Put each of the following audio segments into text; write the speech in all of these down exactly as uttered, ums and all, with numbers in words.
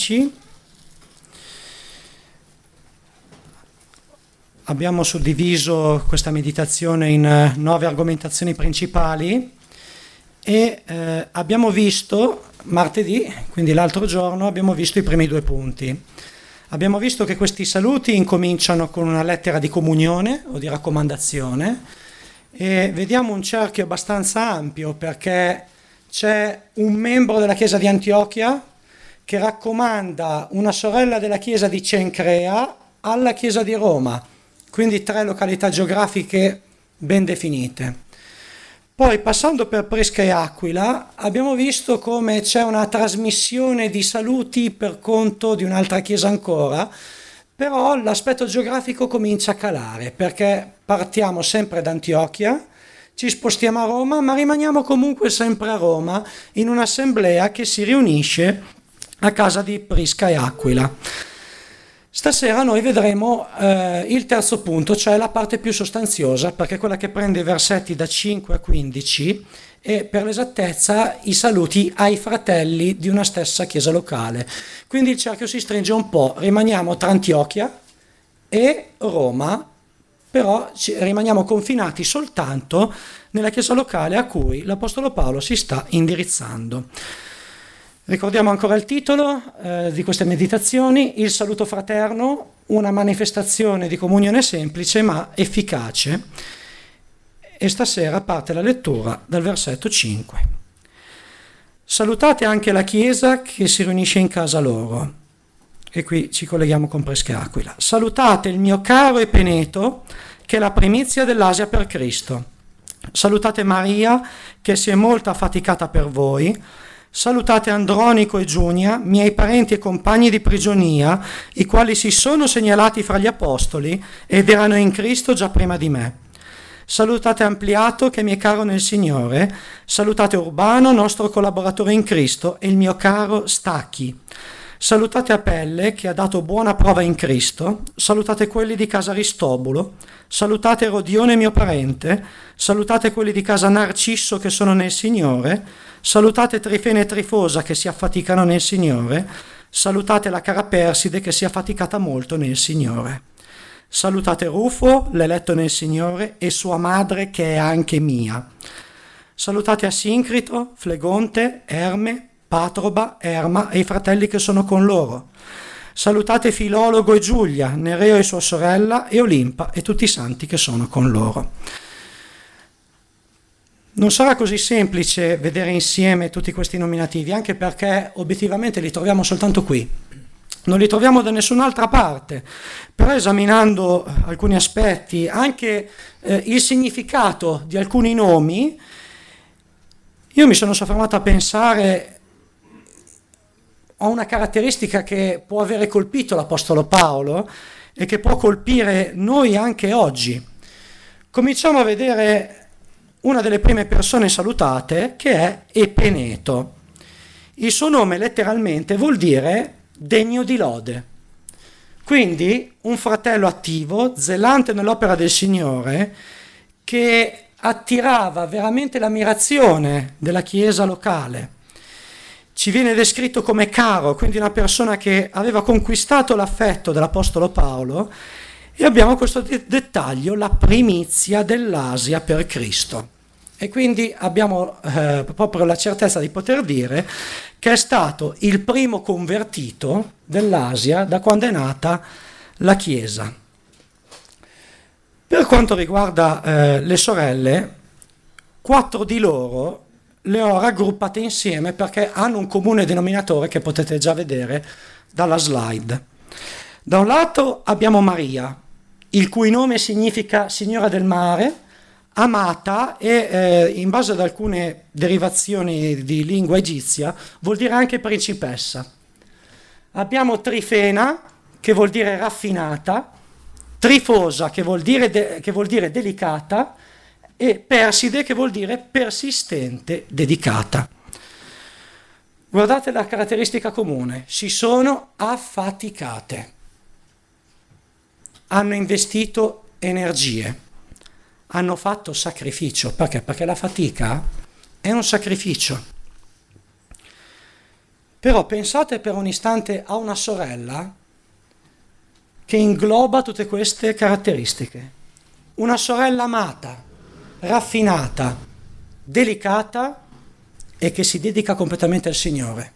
dieci. Abbiamo suddiviso questa meditazione in nove argomentazioni principali e eh, abbiamo visto martedì, quindi l'altro giorno, abbiamo visto i primi due punti. Abbiamo visto che questi saluti incominciano con una lettera di comunione o di raccomandazione e vediamo un cerchio abbastanza ampio perché c'è un membro della Chiesa di Antiochia che raccomanda una sorella della Chiesa di Cencrea alla Chiesa di Roma, quindi tre località geografiche ben definite. Poi, passando per Prisca e Aquila, abbiamo visto come c'è una trasmissione di saluti per conto di un'altra chiesa ancora, però l'aspetto geografico comincia a calare, perché partiamo sempre da Antiochia, ci spostiamo a Roma, ma rimaniamo comunque sempre a Roma, in un'assemblea che si riunisce a casa di Prisca e Aquila. Stasera noi vedremo eh, il terzo punto, cioè la parte più sostanziosa, perché è quella che prende i versetti da cinque a quindici e per l'esattezza i saluti ai fratelli di una stessa chiesa locale. Quindi il cerchio si stringe un po', rimaniamo tra Antiochia e Roma, però ci, rimaniamo confinati soltanto nella chiesa locale a cui l'Apostolo Paolo si sta indirizzando. Ricordiamo ancora il titolo eh, di queste meditazioni, il saluto fraterno, una manifestazione di comunione semplice ma efficace. E stasera parte la lettura dal versetto cinque. Salutate anche la Chiesa che si riunisce in casa loro. E qui ci colleghiamo con Prisca e Aquila. Salutate il mio caro Epeneto, che è la primizia dell'Asia per Cristo. Salutate Maria, che si è molto affaticata per voi. Salutate Andronico e Giunia, miei parenti e compagni di prigionia, i quali si sono segnalati fra gli apostoli ed erano in Cristo già prima di me. Salutate Ampliato, che mi è caro nel Signore. Salutate Urbano, nostro collaboratore in Cristo, e il mio caro Stacchi. Salutate Apelle, che ha dato buona prova in Cristo. Salutate quelli di casa Aristobulo. Salutate Rodione, mio parente. Salutate quelli di casa Narcisso, che sono nel Signore. Salutate Trifene e Trifosa, che si affaticano nel Signore. Salutate la cara Perside, che si è affaticata molto nel Signore. Salutate Rufo, l'eletto nel Signore, e sua madre, che è anche mia. Salutate Asincrito, Flegonte, Erme, Patroba, Erma e i fratelli che sono con loro. Salutate Filologo e Giulia, Nereo e sua sorella, e Olimpa e tutti i santi che sono con loro. Non sarà così semplice vedere insieme tutti questi nominativi, anche perché obiettivamente li troviamo soltanto qui. Non li troviamo da nessun'altra parte, però esaminando alcuni aspetti, anche eh, il significato di alcuni nomi, io mi sono soffermato a pensare a una caratteristica che può avere colpito l'Apostolo Paolo e che può colpire noi anche oggi. Cominciamo a vedere una delle prime persone salutate, che è Epeneto. Il suo nome letteralmente vuol dire degno di lode. Quindi un fratello attivo, zelante nell'opera del Signore, che attirava veramente l'ammirazione della chiesa locale. Ci viene descritto come caro, quindi una persona che aveva conquistato l'affetto dell'Apostolo Paolo, e abbiamo questo de- dettaglio, la primizia dell'Asia per Cristo. E quindi abbiamo eh, proprio la certezza di poter dire che è stato il primo convertito dell'Asia da quando è nata la Chiesa. Per quanto riguarda eh, le sorelle, quattro di loro le ho raggruppate insieme perché hanno un comune denominatore che potete già vedere dalla slide. Da un lato abbiamo Maria, il cui nome significa Signora del Mare, amata e eh, in base ad alcune derivazioni di lingua egizia vuol dire anche principessa. Abbiamo Trifena, che vuol dire raffinata, Trifosa, che vuol dire, de- che vuol dire delicata, e Perside, che vuol dire persistente, dedicata. Guardate la caratteristica comune: si sono affaticate, hanno investito energie, hanno fatto sacrificio. Perché? Perché la fatica è un sacrificio. Però pensate per un istante a una sorella che ingloba tutte queste caratteristiche. Una sorella amata, raffinata, delicata e che si dedica completamente al Signore.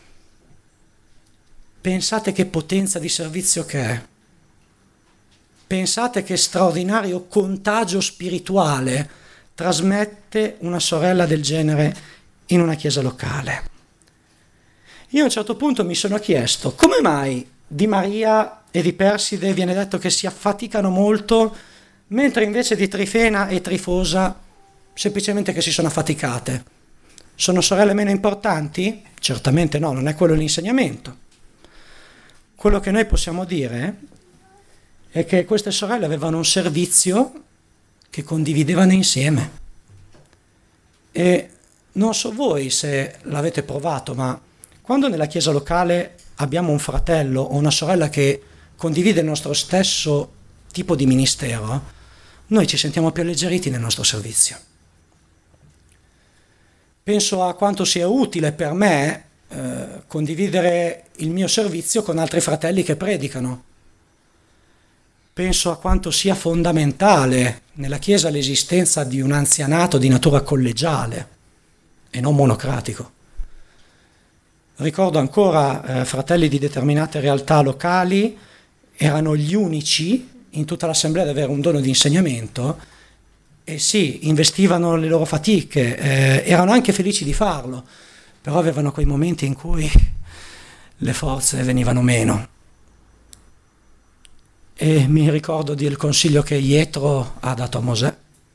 Pensate che potenza di servizio che è. Pensate che straordinario contagio spirituale trasmette una sorella del genere in una chiesa locale. Io a un certo punto mi sono chiesto come mai di Maria e di Perside viene detto che si affaticano molto, mentre invece di Trifena e Trifosa semplicemente che si sono affaticate. Sono sorelle meno importanti? Certamente no, non è quello l'insegnamento. Quello che noi possiamo dire è che queste sorelle avevano un servizio che condividevano insieme. E non so voi se l'avete provato, ma quando nella chiesa locale abbiamo un fratello o una sorella che condivide il nostro stesso tipo di ministero, noi ci sentiamo più alleggeriti nel nostro servizio. Penso a quanto sia utile per me eh, condividere il mio servizio con altri fratelli che predicano. Penso a quanto sia fondamentale nella Chiesa l'esistenza di un anzianato di natura collegiale e non monocratico. Ricordo ancora eh, fratelli di determinate realtà locali erano gli unici in tutta l'assemblea ad avere un dono di insegnamento e sì, investivano le loro fatiche, eh, erano anche felici di farlo, però avevano quei momenti in cui le forze venivano meno. E mi ricordo del consiglio che Jetro ha dato a Mosè: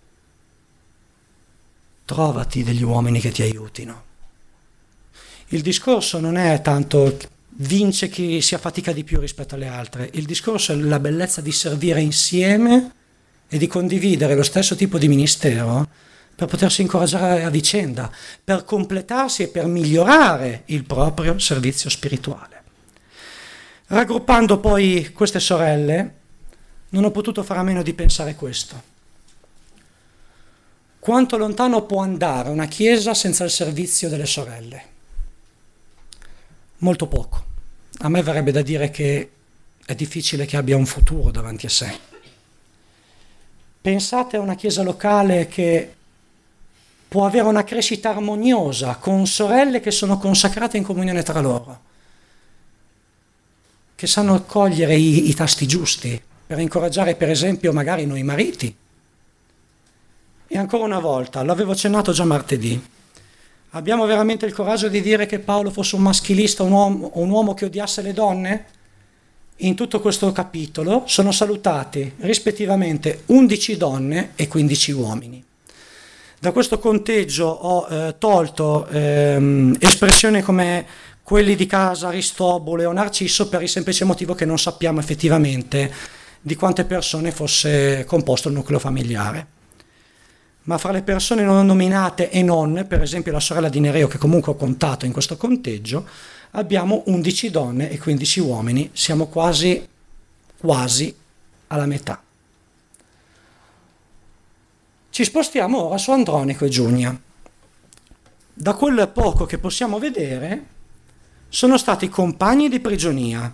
trovati degli uomini che ti aiutino. Il discorso non è tanto vince chi si affatica di più rispetto alle altre, il discorso è la bellezza di servire insieme e di condividere lo stesso tipo di ministero per potersi incoraggiare a vicenda, per completarsi e per migliorare il proprio servizio spirituale. Raggruppando poi queste sorelle, non ho potuto fare a meno di pensare questo. Quanto lontano può andare una chiesa senza il servizio delle sorelle? Molto poco. A me verrebbe da dire che è difficile che abbia un futuro davanti a sé. Pensate a una chiesa locale che può avere una crescita armoniosa con sorelle che sono consacrate in comunione tra loro, che sanno cogliere i, i tasti giusti per incoraggiare per esempio magari noi mariti. E ancora una volta, l'avevo accennato già martedì, abbiamo veramente il coraggio di dire che Paolo fosse un maschilista, un uomo, un uomo che odiasse le donne? In tutto questo capitolo sono salutati rispettivamente undici donne e quindici uomini. Da questo conteggio ho eh, tolto ehm, espressioni come quelli di casa Aristobule o Narciso per il semplice motivo che non sappiamo effettivamente di quante persone fosse composto il nucleo familiare. Ma fra le persone non nominate e non, per esempio la sorella di Nereo che comunque ho contato in questo conteggio, abbiamo undici donne e quindici uomini, siamo quasi, quasi alla metà. Ci spostiamo ora su Andronico e Giunia. Da quel poco che possiamo vedere, sono stati compagni di prigionia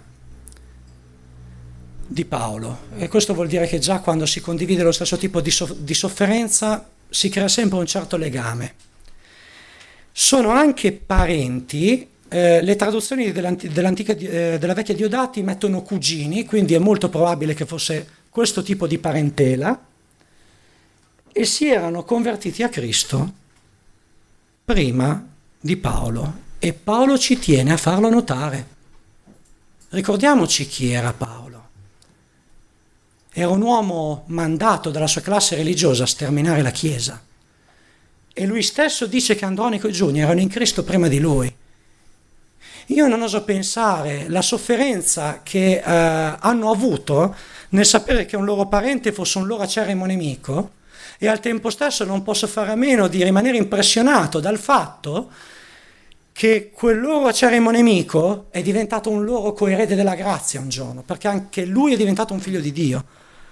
di Paolo, e questo vuol dire che già quando si condivide lo stesso tipo di, soff- di sofferenza si crea sempre un certo legame. Sono anche parenti, eh, le traduzioni dell'anti- dell'antica, eh, della vecchia Diodati mettono cugini, quindi è molto probabile che fosse questo tipo di parentela, e si erano convertiti a Cristo prima di Paolo, e Paolo ci tiene a farlo notare. Ricordiamoci chi era Paolo. Era un uomo mandato dalla sua classe religiosa a sterminare la Chiesa. E lui stesso dice che Andronico e Giunia erano in Cristo prima di lui. Io non oso pensare la sofferenza che eh, hanno avuto nel sapere che un loro parente fosse un loro acerrimo nemico, e al tempo stesso non posso fare a meno di rimanere impressionato dal fatto che quel loro acerrimo nemico è diventato un loro coerede della grazia un giorno, perché anche lui è diventato un figlio di Dio,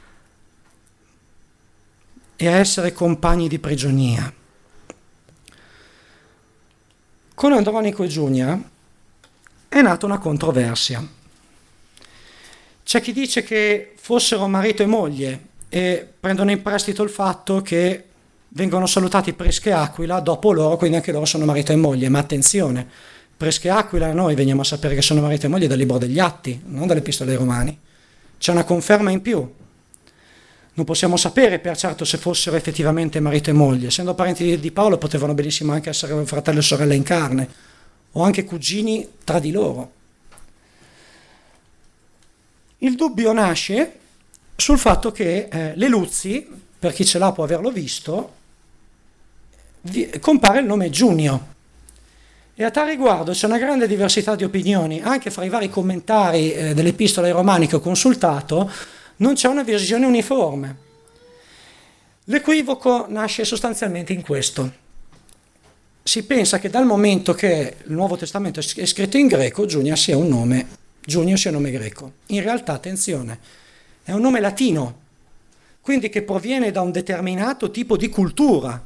e a essere compagni di prigionia. Con Andronico e Giunia è nata una controversia. C'è chi dice che fossero marito e moglie e prendono in prestito il fatto che vengono salutati Prisca e Aquila dopo loro, quindi anche loro sono marito e moglie, ma attenzione, Prisca e Aquila noi veniamo a sapere che sono marito e moglie dal libro degli Atti, non dalle epistole ai Romani. C'è una conferma in più. Non possiamo sapere per certo se fossero effettivamente marito e moglie. Essendo parenti di Paolo potevano benissimo anche essere fratello e sorella in carne, o anche cugini tra di loro. Il dubbio nasce sul fatto che eh, le Luzzi, per chi ce l'ha può averlo visto, vi, compare il nome Giunio. E a tal riguardo c'è una grande diversità di opinioni, anche fra i vari commentari eh, dell'Epistola ai Romani che ho consultato, non c'è una visione uniforme. L'equivoco nasce sostanzialmente in questo. Si pensa che dal momento che il Nuovo Testamento è scritto in greco, Giunio sia un nome, Giunio sia un nome greco. In realtà, attenzione, è un nome latino, quindi che proviene da un determinato tipo di cultura.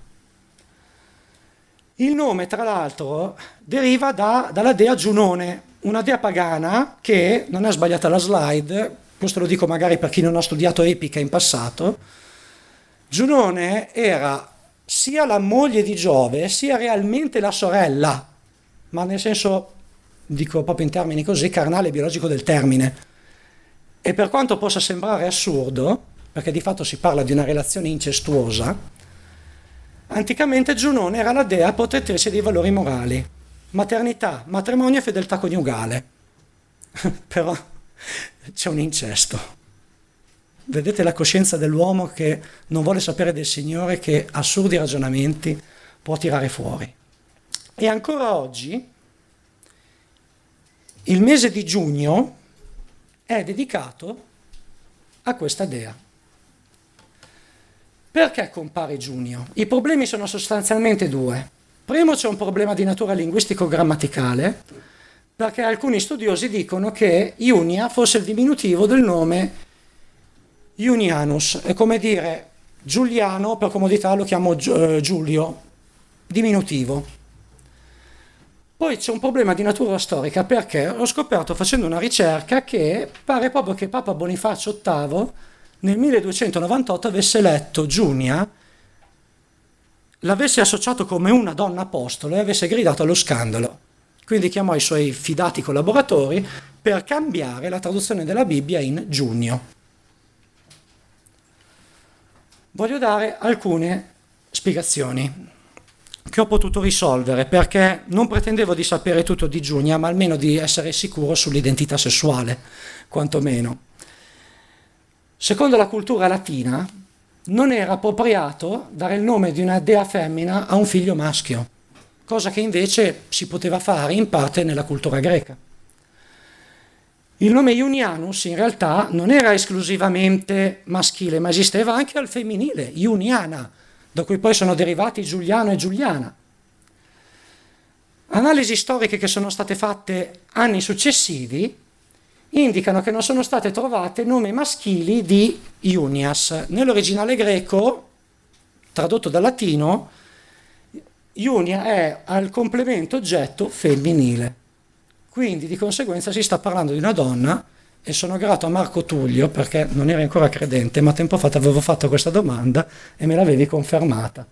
Il nome, tra l'altro, deriva da, dalla dea Giunone, una dea pagana che, non è sbagliata la slide, questo lo dico magari per chi non ha studiato epica in passato, Giunone era sia la moglie di Giove, sia realmente la sorella, ma nel senso, dico proprio in termini così, carnale e biologico del termine. E per quanto possa sembrare assurdo, perché di fatto si parla di una relazione incestuosa, anticamente Giunone era la dea protettrice dei valori morali, maternità, matrimonio e fedeltà coniugale. Però c'è un incesto. Vedete la coscienza dell'uomo che non vuole sapere del Signore, che assurdi ragionamenti può tirare fuori. E ancora oggi il mese di giugno è dedicato a questa dea. Perché compare Giunio? I problemi sono sostanzialmente due. Primo, c'è un problema di natura linguistico-grammaticale, perché alcuni studiosi dicono che Iunia fosse il diminutivo del nome Iunianus, è come dire Giuliano, per comodità lo chiamo Giulio, diminutivo. Poi c'è un problema di natura storica, perché ho scoperto facendo una ricerca che pare proprio che Papa Bonifacio ottavo nel milleduecentonovantotto avesse letto Giunia, l'avesse associato come una donna apostolo e avesse gridato allo scandalo. Quindi chiamò i suoi fidati collaboratori per cambiare la traduzione della Bibbia in Giunio. Voglio dare alcune spiegazioni che ho potuto risolvere, perché non pretendevo di sapere tutto di Giunia, ma almeno di essere sicuro sull'identità sessuale, quantomeno. Secondo la cultura latina, non era appropriato dare il nome di una dea femmina a un figlio maschio, cosa che invece si poteva fare in parte nella cultura greca. Il nome Iunianus in realtà non era esclusivamente maschile, ma esisteva anche al femminile, Iuniana, da cui poi sono derivati Giuliano e Giuliana. Analisi storiche che sono state fatte anni successivi indicano che non sono state trovate nomi maschili di Iunias. Nell'originale greco, tradotto dal latino, Iunia è al complemento oggetto femminile. Quindi di conseguenza si sta parlando di una donna, e sono grato a Marco Tullio perché non eri ancora credente, ma tempo fa ti avevo fatto questa domanda e me l'avevi confermata.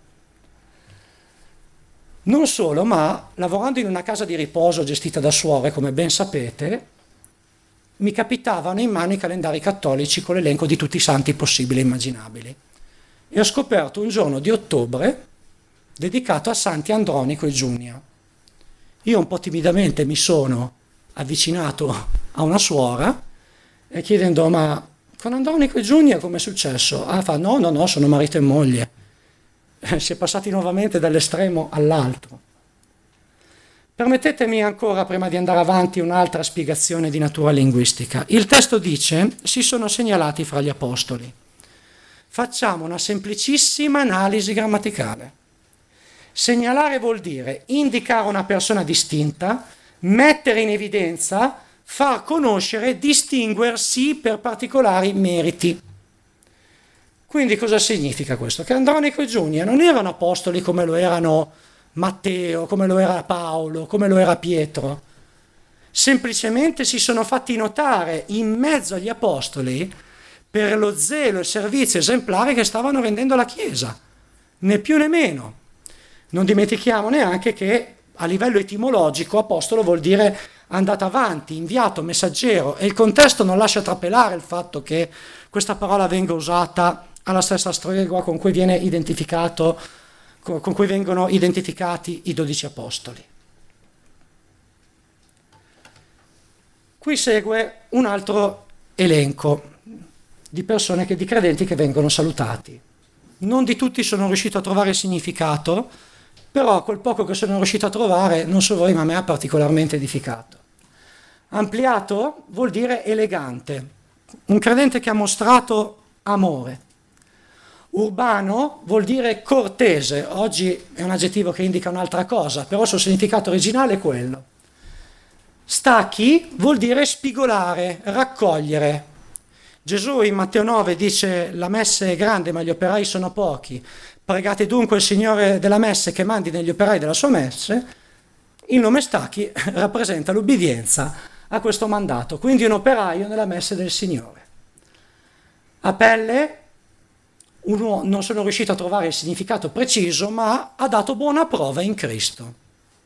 Non solo, ma lavorando in una casa di riposo gestita da suore, come ben sapete, mi capitavano in mano i calendari cattolici con l'elenco di tutti i santi possibili e immaginabili. E ho scoperto un giorno di ottobre dedicato a Santi Andronico e Giunia. Io un po' timidamente mi sono avvicinato a una suora e chiedendo: ma con Andronico e Giunia come è successo? Ah, fa no, no, no, sono marito e moglie. Si è passati nuovamente dall'estremo all'altro. Permettetemi ancora, prima di andare avanti, un'altra spiegazione di natura linguistica. Il testo dice: si sono segnalati fra gli apostoli. Facciamo una semplicissima analisi grammaticale. Segnalare vuol dire indicare una persona distinta, mettere in evidenza, far conoscere, distinguersi per particolari meriti. Quindi cosa significa questo? Che Andronico e Giunia non erano apostoli come lo erano Matteo, come lo era Paolo, come lo era Pietro. semplicemente si sono fatti notare in mezzo agli apostoli per lo zelo e il servizio esemplare che stavano rendendo alla Chiesa, né più né meno. Non dimentichiamo neanche che a livello etimologico apostolo vuol dire andato avanti, inviato, messaggero, e il contesto non lascia trapelare il fatto che questa parola venga usata alla stessa stregua con cui viene identificato, con cui vengono identificati i dodici apostoli. Qui segue un altro elenco di persone, che, di credenti che vengono salutati. Non di tutti sono riuscito a trovare il significato, però quel poco che sono riuscito a trovare, non so voi, ma a me ha particolarmente edificato. Ampliato vuol dire elegante, un credente che ha mostrato amore. Urbano vuol dire cortese, oggi è un aggettivo che indica un'altra cosa, però il suo significato originale è quello. Stacchi vuol dire spigolare, raccogliere. Gesù in Matteo nove dice: la messe è grande ma gli operai sono pochi, pregate dunque il Signore della messe che mandi negli operai della sua messe. Il nome Stacchi rappresenta l'ubbidienza a questo mandato, quindi un operaio nella messe del Signore. A pelle, uno, non sono riuscito a trovare il significato preciso, ma ha dato buona prova in Cristo.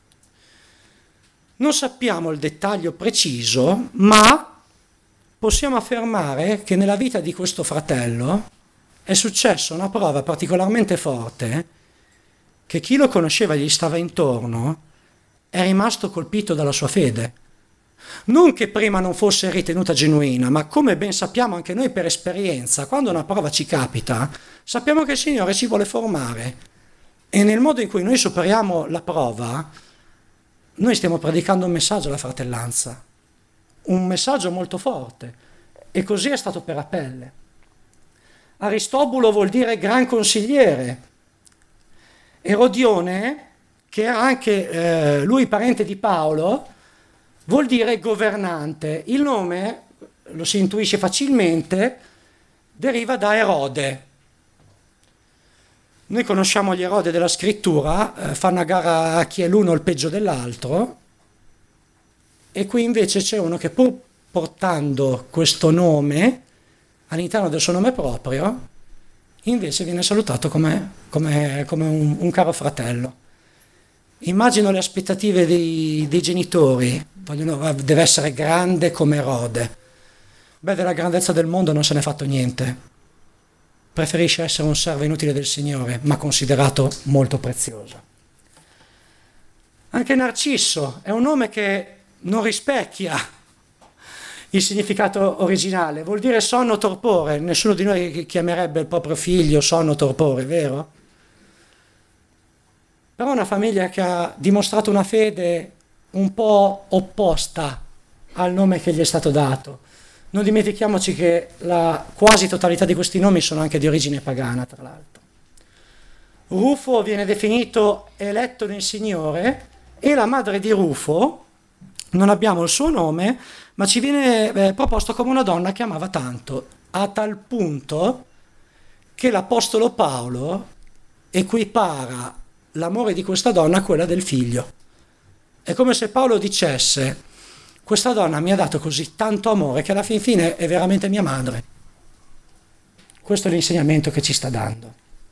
Non sappiamo il dettaglio preciso, ma possiamo affermare che nella vita di questo fratello è successa una prova particolarmente forte, che chi lo conosceva e gli stava intorno è rimasto colpito dalla sua fede. Non che prima non fosse ritenuta genuina, ma come ben sappiamo anche noi per esperienza, quando una prova ci capita, sappiamo che il Signore ci vuole formare. E nel modo in cui noi superiamo la prova, noi stiamo predicando un messaggio alla fratellanza, un messaggio molto forte, e così è stato per Apelle. Aristobulo vuol dire gran consigliere. Erodione, che era anche eh, lui parente di Paolo, vuol dire governante. Il nome, lo si intuisce facilmente, deriva da Erode. Noi conosciamo gli Erode della scrittura, eh, fanno a gara a chi è l'uno il peggio dell'altro, e qui invece c'è uno che, pur portando questo nome all'interno del suo nome proprio, invece viene salutato come, come, come un, un caro fratello. Immagino le aspettative dei, dei genitori, vogliono, deve essere grande come Erode. Beh, della grandezza del mondo non se n'è fatto niente. Preferisce essere un servo inutile del Signore, ma considerato molto prezioso. Anche Narcisso è un nome che non rispecchia il significato originale, vuol dire sonno torpore. Nessuno di noi chiamerebbe il proprio figlio sonno torpore, vero? Però una famiglia che ha dimostrato una fede un po' opposta al nome che gli è stato dato. Non dimentichiamoci che la quasi totalità di questi nomi sono anche di origine pagana, tra l'altro. Rufo viene definito eletto nel Signore, e la madre di Rufo, non abbiamo il suo nome, ma ci viene eh, proposto come una donna che amava tanto, a tal punto che l'Apostolo Paolo equipara l'amore di questa donna a quella del figlio. È come se Paolo dicesse: questa donna mi ha dato così tanto amore che alla fin fine è veramente mia madre. Questo è l'insegnamento che ci sta dando.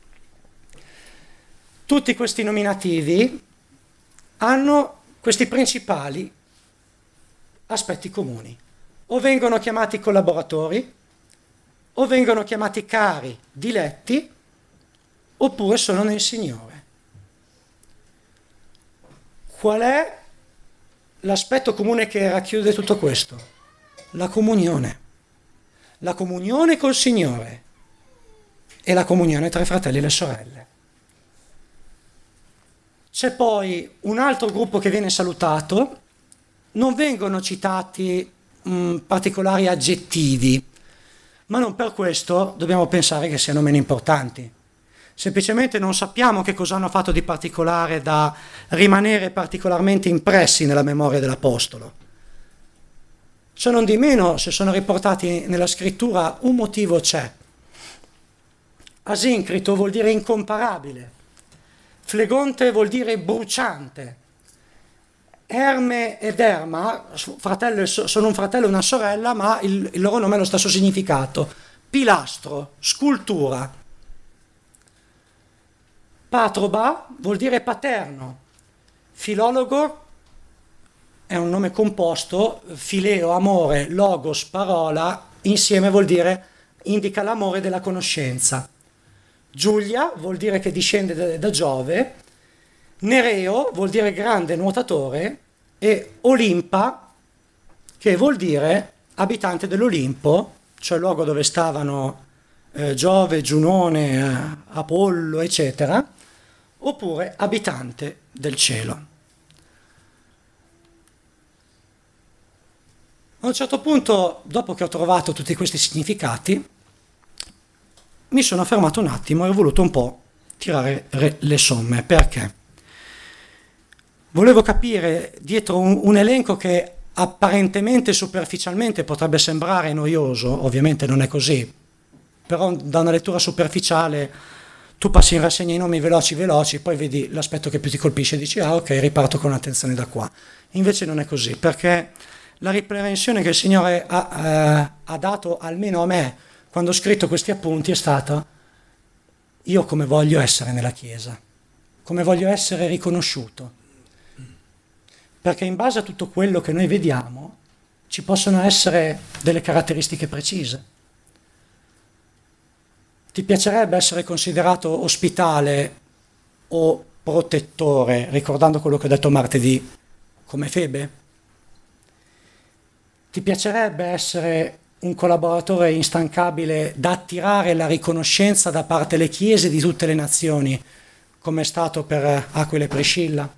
Tutti questi nominativi hanno questi principali aspetti comuni. O vengono chiamati collaboratori, o vengono chiamati cari, diletti, oppure sono nel Signore. Qual è l'aspetto comune che racchiude tutto questo? La comunione. La comunione col Signore e la comunione tra i fratelli e le sorelle. C'è poi un altro gruppo che viene salutato. Non vengono citati mh, particolari aggettivi, ma non per questo dobbiamo pensare che siano meno importanti. Semplicemente non sappiamo che cosa hanno fatto di particolare da rimanere particolarmente impressi nella memoria dell'Apostolo. Se non di meno, se sono riportati nella scrittura, un motivo c'è. Asincrito vuol dire incomparabile, Flegonte vuol dire bruciante, Erme ed Erma, fratello e so- sono un fratello e una sorella, ma il, il loro nome ha lo stesso significato. Pilastro, scultura. Patroba vuol dire paterno. Filologo è un nome composto, fileo, amore, logos, parola, insieme vuol dire, indica l'amore della conoscenza. Giulia vuol dire che discende da, da Giove, Nereo vuol dire grande nuotatore e Olimpa, che vuol dire abitante dell'Olimpo, cioè il luogo dove stavano eh, Giove, Giunone, eh, Apollo, eccetera, oppure abitante del cielo. A un certo punto, dopo che ho trovato tutti questi significati, mi sono fermato un attimo e ho voluto un po' tirare le somme. Perché? Volevo capire, dietro un, un elenco che apparentemente, superficialmente potrebbe sembrare noioso, ovviamente non è così, però da una lettura superficiale tu passi in rassegna i nomi veloci veloci, poi vedi l'aspetto che più ti colpisce e dici ah ok, riparto con attenzione da qua. Invece non è così, perché la riprensione che il Signore ha, eh, ha dato almeno a me quando ho scritto questi appunti è stata: io come voglio essere nella Chiesa, come voglio essere riconosciuto, perché in base a tutto quello che noi vediamo ci possono essere delle caratteristiche precise. Ti piacerebbe essere considerato ospitale o protettore, ricordando quello che ho detto martedì, come Febe? Ti piacerebbe essere un collaboratore instancabile da attirare la riconoscenza da parte delle chiese di tutte le nazioni, come è stato per Aquila e Priscilla?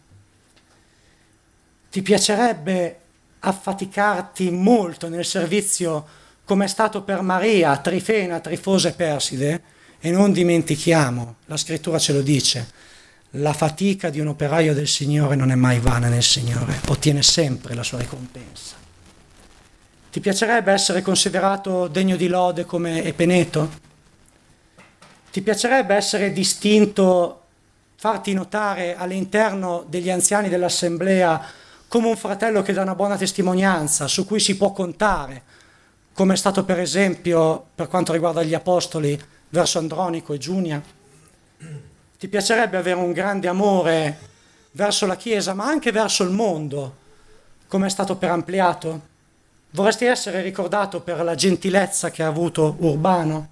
Ti piacerebbe affaticarti molto nel servizio come è stato per Maria, Trifena, Trifosa e Perside? E non dimentichiamo, la scrittura ce lo dice, la fatica di un operaio del Signore non è mai vana nel Signore, ottiene sempre la sua ricompensa. Ti piacerebbe essere considerato degno di lode come Epeneto? Ti piacerebbe essere distinto, farti notare all'interno degli anziani dell'assemblea come un fratello che dà una buona testimonianza, su cui si può contare, come è stato per esempio per quanto riguarda gli apostoli verso Andronico e Giunia? Ti piacerebbe avere un grande amore verso la Chiesa, ma anche verso il mondo, come è stato per Ampliato? Vorresti essere ricordato per la gentilezza che ha avuto Urbano?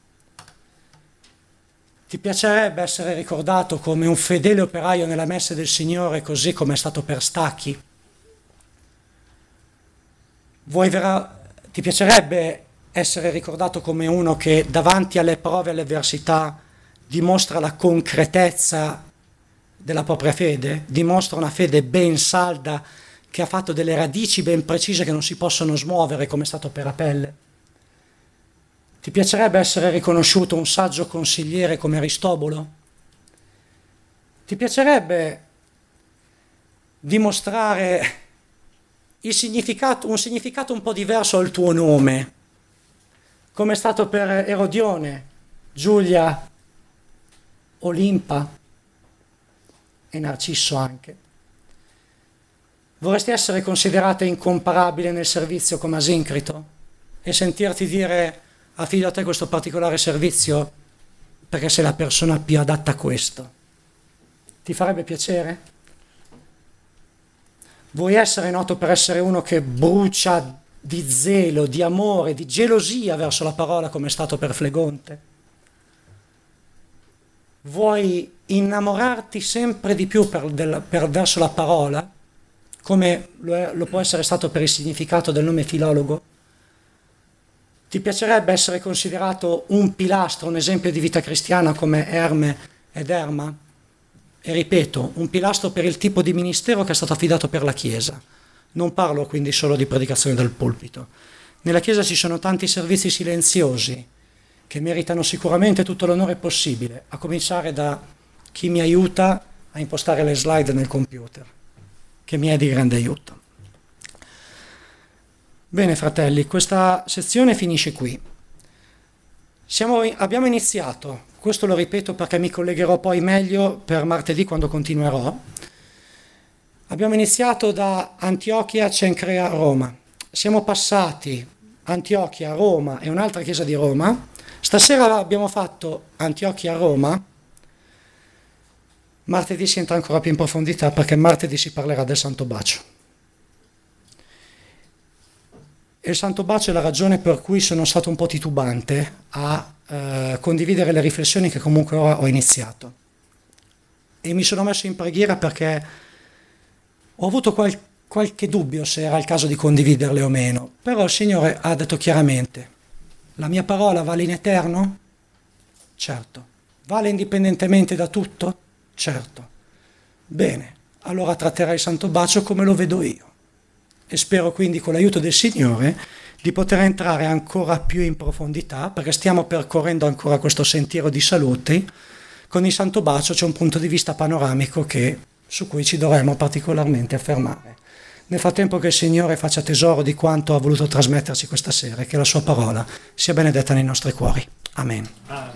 Ti piacerebbe essere ricordato come un fedele operaio nella messe del Signore, così come è stato per Stacchi? Vuoi vera... Ti piacerebbe essere ricordato come uno che davanti alle prove e alle avversità dimostra la concretezza della propria fede, dimostra una fede ben salda, che ha fatto delle radici ben precise che non si possono smuovere, come è stato per Apelle? Ti piacerebbe essere riconosciuto un saggio consigliere come Aristobolo? Ti piacerebbe dimostrare il significato, un significato un po' diverso al tuo nome, come è stato per Erodione, Giulia, Olimpa e Narcisso anche? Vorresti essere considerata incomparabile nel servizio come Asincrito e sentirti dire affido a te questo particolare servizio perché sei la persona più adatta a questo? Ti farebbe piacere? Vuoi essere noto per essere uno che brucia di zelo, di amore, di gelosia verso la parola come è stato per Flegonte? Vuoi innamorarti sempre di più per, del, per, verso la parola, come lo, è, lo può essere stato per il significato del nome filologo? Ti piacerebbe essere considerato un pilastro, un esempio di vita cristiana come Erme ed Erma? E ripeto, un pilastro per il tipo di ministero che è stato affidato per la Chiesa. Non parlo quindi solo di predicazione dal pulpito. Nella Chiesa ci sono tanti servizi silenziosi che meritano sicuramente tutto l'onore possibile, a cominciare da chi mi aiuta a impostare le slide nel computer, che mi è di grande aiuto. Bene fratelli, questa sezione finisce qui. Siamo, abbiamo iniziato, questo lo ripeto perché mi collegherò poi meglio per martedì quando continuerò, Abbiamo iniziato da Antiochia, Cencrea, Roma. Siamo passati Antiochia, Roma e un'altra chiesa di Roma. Stasera abbiamo fatto Antiochia, Roma. Martedì si entra ancora più in profondità perché martedì si parlerà del Santo Bacio. E il Santo Bacio è la ragione per cui sono stato un po' titubante a eh, condividere le riflessioni che comunque ora ho iniziato. E mi sono messo in preghiera perché ho avuto qual- qualche dubbio se era il caso di condividerle o meno, però il Signore ha detto chiaramente, la mia parola vale in eterno? Certo. Vale indipendentemente da tutto? Certo. Bene, allora tratterai il Santo Bacio come lo vedo io. E spero quindi con l'aiuto del Signore di poter entrare ancora più in profondità, perché stiamo percorrendo ancora questo sentiero di salute. Con il Santo Bacio c'è un punto di vista panoramico che, su cui ci dovremmo particolarmente affermare. Nel frattempo che il Signore faccia tesoro di quanto ha voluto trasmetterci questa sera e che la sua parola sia benedetta nei nostri cuori. Amen. Amen.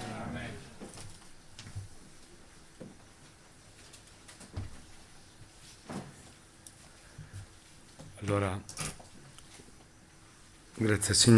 Allora, grazie Signore.